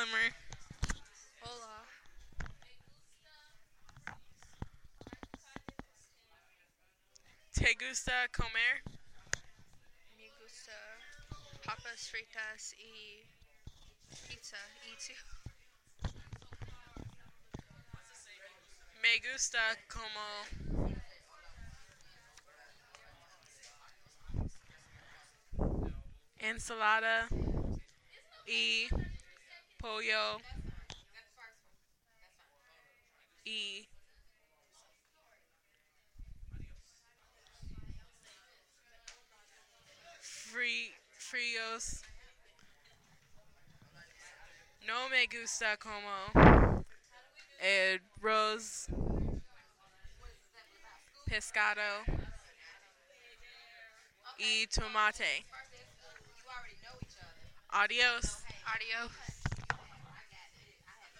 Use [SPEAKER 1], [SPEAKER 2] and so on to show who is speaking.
[SPEAKER 1] summer.
[SPEAKER 2] Hola.
[SPEAKER 1] ¿Te gusta comer?
[SPEAKER 2] Me gusta papas fritas y pizza. ¿Y tú?
[SPEAKER 1] Me gusta como ensalada y pollo y fríos. No me gusta como arroz, pescado y tomate. Adiós.
[SPEAKER 2] Adios.